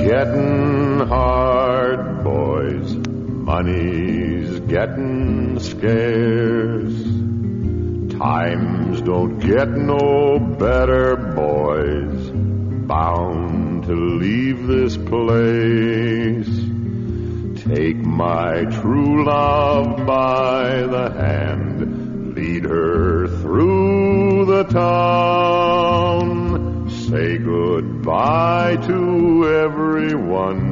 getting hard, boys. Money's getting scarce. Times don't get no better, boys. Bound to leave this place. Take my true love by the hand. Lead her through the town. Say goodbye to everyone.